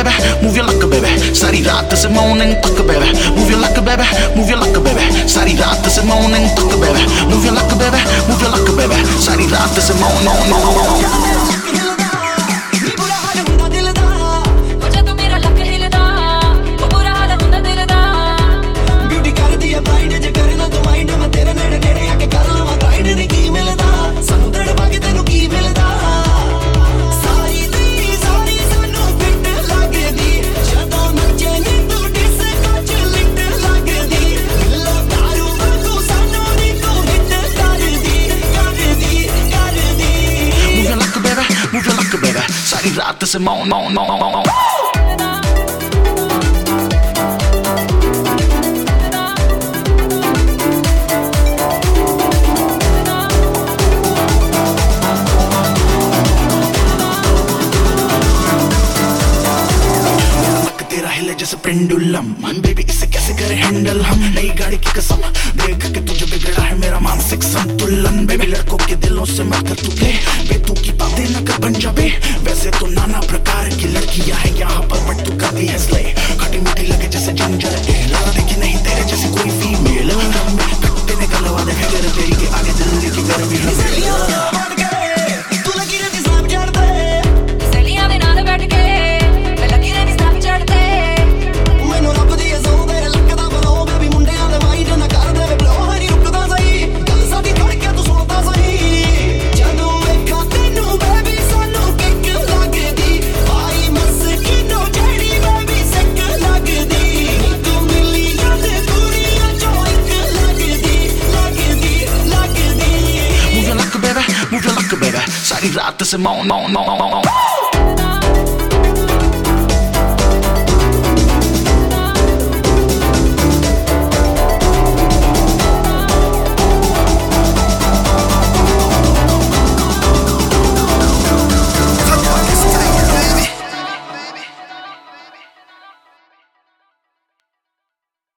baby, move your luck, baby. सारी रात से morning तक, baby. Move your luck, baby, move your luck, baby. सारी रात से morning तक, baby. Move your luck, baby, move your luck, baby. सारी रात से morning. सारी रात से मौन मौन मौन मौन तेरा हिले जैसे पेंडुलम बेबी इसे कैसे करे हैंडल हम नई गाड़ी की कसम देख के तुझे बिगड़ा है मेरा मानसिक संतुलन बेबी लड़कों के दिलों से मत कर तू प्ले बेतू की बातें न कर बन जाबे वैसे तो नाना प्रकार की लड़कियां हैं यहाँ पर बट तू कर दी है स्ले खटी मीठी लगे जैसे जिंजर लगा देखी नहीं तेरे जैसी कोई फीमेल तेरे गलवा देखे तेरी के आगे दिल्ली की गर्मी सारी रात से मौन मौन मौन मौन